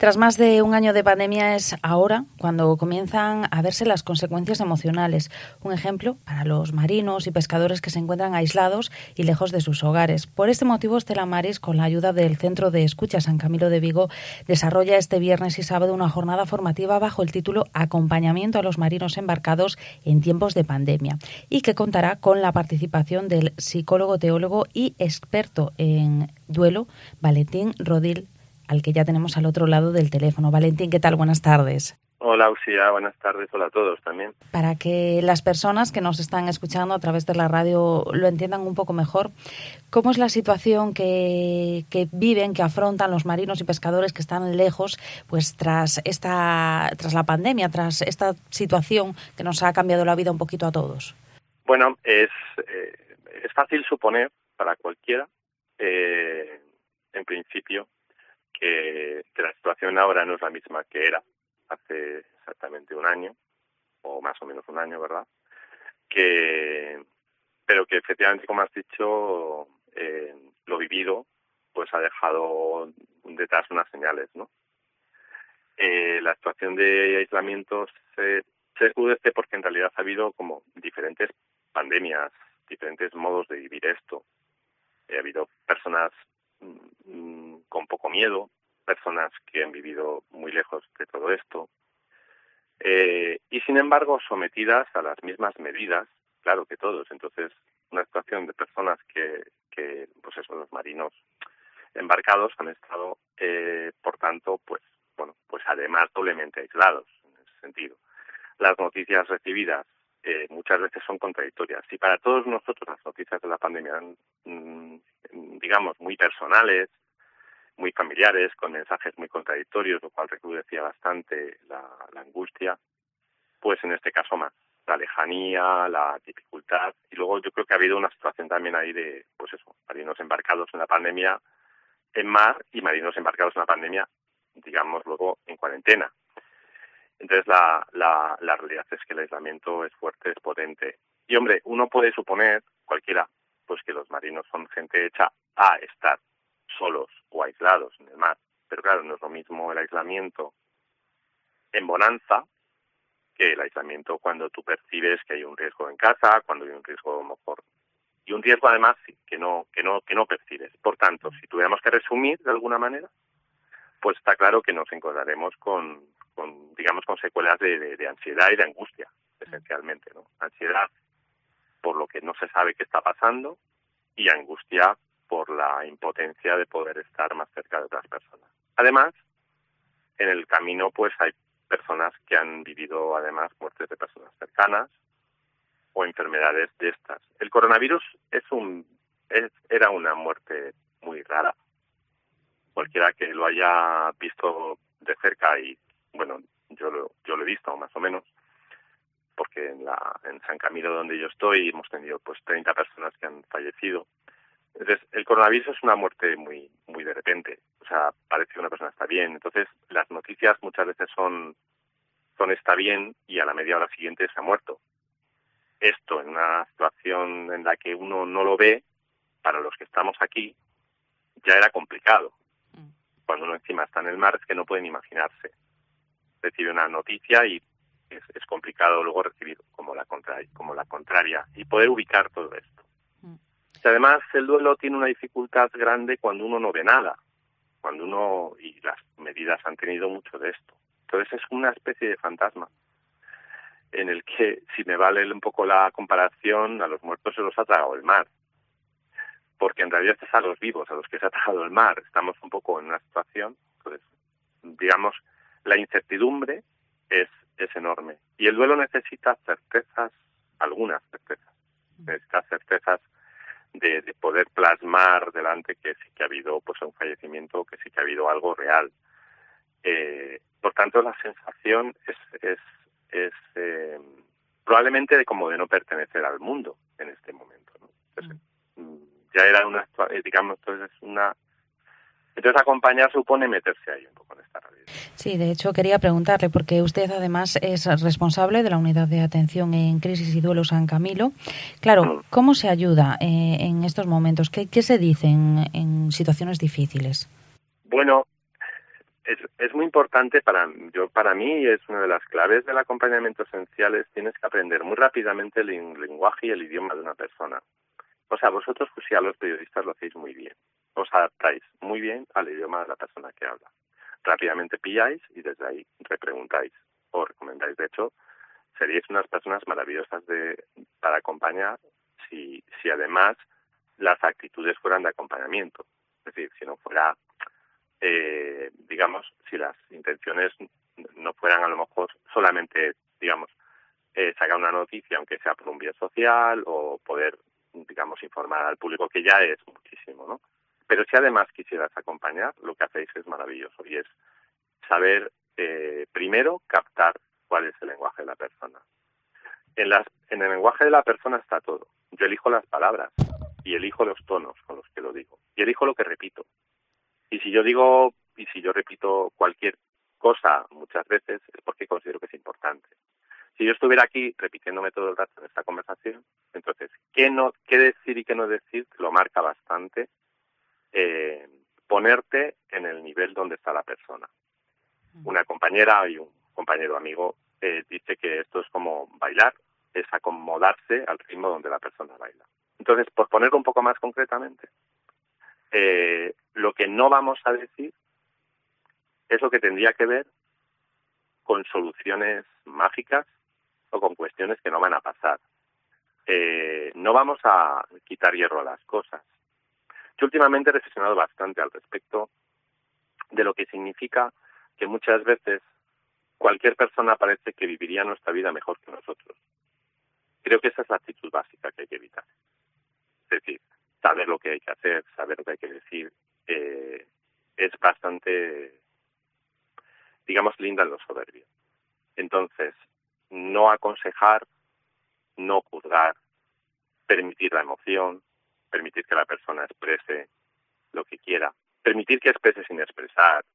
Tras más de un año de pandemia es ahora cuando comienzan a verse las consecuencias emocionales. Un ejemplo para los marinos y pescadores que se encuentran aislados y lejos de sus hogares. Por este motivo, Stella Maris, con la ayuda del Centro de Escucha San Camilo de Vigo, desarrolla este viernes y sábado una jornada formativa bajo el título Acompañamiento a los marinos embarcados en tiempos de pandemia, y que contará con la participación del psicólogo, teólogo y experto en duelo, Valentín Rodil, al que ya tenemos al otro lado del teléfono. Valentín, ¿qué tal? Buenas tardes. Hola, Uxía, buenas tardes. Hola a todos también. Para que las personas que nos están escuchando a través de la radio lo entiendan un poco mejor, ¿cómo es la situación que viven, que afrontan los marinos y pescadores que están lejos, pues tras la pandemia, tras esta situación que nos ha cambiado la vida un poquito a todos? Bueno, es fácil suponer para cualquiera, en principio, que la situación ahora no es la misma que era hace exactamente un año, o más o menos un año, ¿verdad? Pero que efectivamente, como has dicho, lo vivido pues ha dejado detrás unas señales, ¿no? La situación de aislamiento se escudece porque en realidad ha habido como diferentes pandemias, diferentes modos de vivir esto. Ha habido personas con poco miedo, personas que han vivido muy lejos de todo esto, y sin embargo sometidas a las mismas medidas, claro que todos. Entonces, una situación de personas que pues eso, los marinos embarcados han estado, por tanto, pues además doblemente aislados en ese sentido. Las noticias recibidas muchas veces son contradictorias. Si para todos nosotros las noticias de la pandemia eran, digamos, muy personales, muy familiares, con mensajes muy contradictorios, lo cual recrudecía bastante la angustia, pues en este caso más. La lejanía, la dificultad, y luego yo creo que ha habido una situación también ahí de, pues eso, marinos embarcados en la pandemia en mar y marinos embarcados en la pandemia, digamos, luego en cuarentena. Entonces la realidad es que el aislamiento es fuerte, es potente. Y hombre, uno puede suponer, cualquiera, pues que los marinos son gente hecha a estar solos o aislados en el mar. Pero claro, no es lo mismo el aislamiento en bonanza que el aislamiento cuando tú percibes que hay un riesgo en casa, cuando hay un riesgo a lo mejor. Y un riesgo además que no percibes. Por tanto, si tuviéramos que resumir de alguna manera, pues está claro que nos encontraremos con secuelas de ansiedad y de angustia, esencialmente, ¿no? Ansiedad por lo que no se sabe qué está pasando y angustia por la impotencia de poder estar más cerca de otras personas. Además, en el camino pues hay personas que han vivido además muertes de personas cercanas o enfermedades de estas. El coronavirus era una muerte muy rara. Cualquiera que lo haya visto de cerca, y bueno, yo lo he visto más o menos, porque en San Camilo, donde yo estoy, hemos tenido pues 30 personas que han fallecido. Entonces, el coronavirus es una muerte muy muy de repente. O sea, parece que una persona está bien. Entonces, las noticias muchas veces son está bien y a la media hora siguiente se ha muerto. Esto en una situación en la que uno no lo ve, para los que estamos aquí, ya era complicado. Cuando uno encima está en el mar es que no pueden imaginarse. Recibe una noticia y es complicado luego recibir como la contraria y poder ubicar todo esto. Y además el duelo tiene una dificultad grande cuando uno no ve nada, y las medidas han tenido mucho de esto. Entonces es una especie de fantasma en el que, si me vale un poco la comparación, a los muertos se los ha tragado el mar. Porque en realidad es a los vivos, a los que se ha tragado el mar. Estamos un poco en una situación, pues, digamos, la incertidumbre es enorme. Y el duelo necesita certezas, algunas certezas. Necesita certezas de poder plasmar delante que sí que ha habido pues un fallecimiento, que sí que ha habido algo real. Por tanto, la sensación es probablemente de no pertenecer al mundo en este momento, ¿no? Entonces, ya era entonces acompañar supone meterse ahí un poco en esta realidad. Sí, de hecho quería preguntarle, porque usted además es responsable de la Unidad de Atención en Crisis y Duelo San Camilo. Claro, ¿cómo se ayuda en estos momentos? ¿Qué se dice en situaciones difíciles? Bueno, es muy importante para mí es una de las claves del acompañamiento esenciales. Tienes que aprender muy rápidamente el lenguaje y el idioma de una persona. O sea, vosotros, pues sí, a los periodistas lo hacéis muy bien. Os adaptáis muy bien al idioma de la persona que habla. Rápidamente pilláis y desde ahí repreguntáis o recomendáis. De hecho, seríais unas personas maravillosas para acompañar si además las actitudes fueran de acompañamiento. Es decir, si no fuera, digamos, si las intenciones no fueran a lo mejor solamente, digamos, sacar una noticia, aunque sea por un bien social, o poder, digamos, informar al público, que ya es muchísimo, ¿no? Pero si además quisieras acompañar, lo que hacéis es maravilloso, y es saber, primero, captar cuál es el lenguaje de la persona. En el lenguaje de la persona está todo. Yo elijo las palabras, y elijo los tonos con los que lo digo, y elijo lo que repito. Y si yo repito cualquier cosa muchas veces, es porque considero que es importante. Si yo estuviera aquí repitiéndome todo el rato en esta conversación, entonces, qué decir y qué no decir, lo marca bastante ponerte en el nivel donde está la persona. Una compañera y un compañero amigo dice que esto es como bailar, es acomodarse al ritmo donde la persona baila. Entonces, por ponerlo un poco más concretamente, lo que no vamos a decir es lo que tendría que ver con soluciones mágicas o con cuestiones que no van a pasar. No vamos a quitar hierro a las cosas. Yo últimamente he reflexionado bastante al respecto de lo que significa que muchas veces cualquier persona parece que viviría nuestra vida mejor que nosotros. Creo que esa es la actitud básica que hay que evitar. Es decir, saber lo que hay que hacer, saber lo que hay que decir, es bastante, digamos, linda en lo soberbio. Entonces, no aconsejar, no juzgar, permitir la emoción, permitir que la persona exprese lo que quiera, permitir que exprese sin expresar,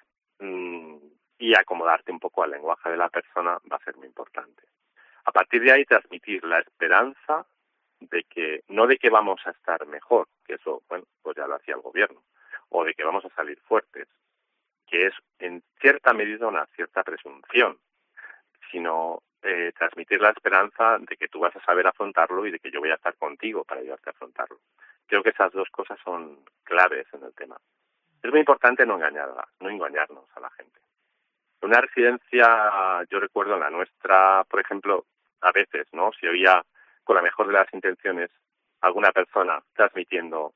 y acomodarte un poco al lenguaje de la persona va a ser muy importante. A partir de ahí, transmitir la esperanza de que, no de que vamos a estar mejor, que eso, bueno, pues ya lo hacía el gobierno, o de que vamos a salir fuertes, que es en cierta medida una cierta presunción, sino transmitir la esperanza de que tú vas a saber afrontarlo y de que yo voy a estar contigo para ayudarte a afrontarlo. Creo que esas dos cosas son claves en el tema. Es muy importante no engañarnos a la gente. En una residencia, yo recuerdo en la nuestra, por ejemplo, a veces, ¿no?, se oía con la mejor de las intenciones alguna persona transmitiendo,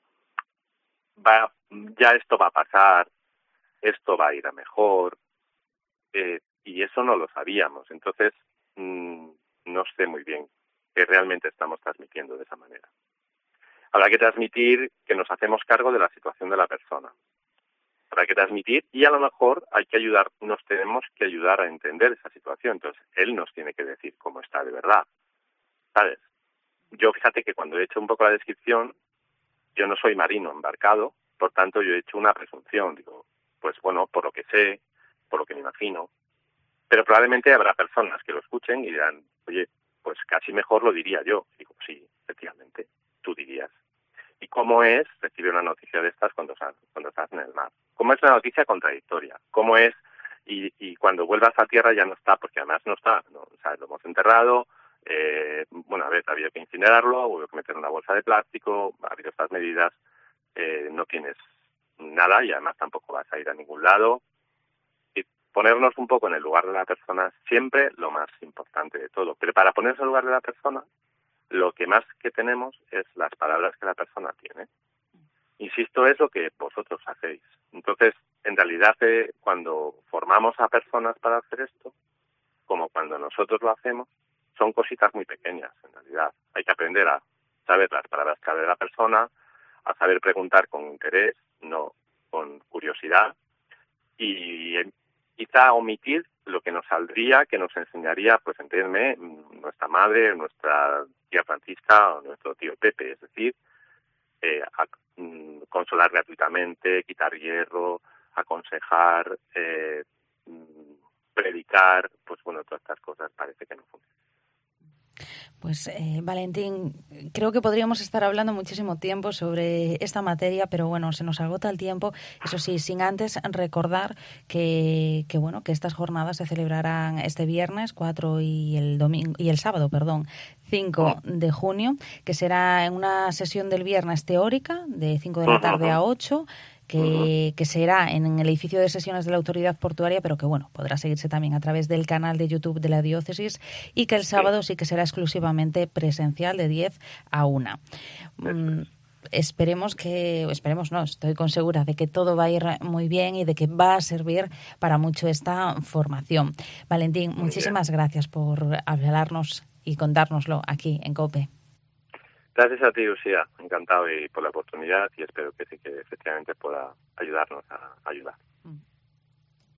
ya esto va a pasar, esto va a ir a mejor, y eso no lo sabíamos. Entonces, no sé muy bien qué realmente estamos transmitiendo de esa manera. Habrá que transmitir que nos hacemos cargo de la situación de la persona. Habrá que transmitir y a lo mejor nos tenemos que ayudar a entender esa situación. Entonces, él nos tiene que decir cómo está de verdad, ¿sabes? Yo, fíjate que cuando he hecho un poco la descripción, yo no soy marino embarcado, por tanto yo he hecho una presunción. Digo, pues bueno, por lo que sé, por lo que me imagino. Pero probablemente habrá personas que lo escuchen y dirán, oye, pues casi mejor lo diría yo. Digo, sí, efectivamente, tú dirías. ¿Y cómo es recibir una noticia de estas cuando estás en el mar? ¿Cómo es una noticia contradictoria? ¿Cómo es y cuando vuelvas a tierra ya no está? Porque además no está, ¿no? O sea, lo hemos enterrado, a ver, ha habido que incinerarlo, ha habido que meter en una bolsa de plástico, ha habido estas medidas, no tienes nada y además tampoco vas a ir a ningún lado. Y ponernos un poco en el lugar de la persona es siempre lo más importante de todo. Pero para ponerse en el lugar de la persona, lo que más que tenemos es las palabras que la persona tiene. Insisto, es lo que vosotros hacéis. Entonces, en realidad, cuando formamos a personas para hacer esto, como cuando nosotros lo hacemos, son cositas muy pequeñas, en realidad. Hay que aprender a saber las palabras clave de la persona, a saber preguntar con interés, no con curiosidad, y quizá omitir lo que nos saldría, que nos enseñaría, pues entiéndeme, nuestra madre, nuestra tía Francisca o nuestro tío Pepe, es decir, consolar gratuitamente, quitar hierro, aconsejar, predicar, pues bueno, todas estas cosas parece que no funcionan. Pues Valentín, creo que podríamos estar hablando muchísimo tiempo sobre esta materia, pero bueno, se nos agota el tiempo. Eso sí, sin antes recordar que bueno, que estas jornadas se celebrarán este viernes 4 y el sábado, 5 de junio, que será en una sesión del viernes teórica de 5 de la tarde a 8. Que será en el edificio de sesiones de la Autoridad Portuaria, pero que bueno, podrá seguirse también a través del canal de YouTube de la Diócesis, y que el sábado sí que será exclusivamente presencial de 10 a 1. Esperemos no, estoy segura de que todo va a ir muy bien y de que va a servir para mucho esta formación. Valentín, muchísimas gracias por hablarnos y contárnoslo aquí en COPE. Gracias a ti, Lucía. Encantado y por la oportunidad, y espero que sí que efectivamente pueda ayudarnos a ayudar.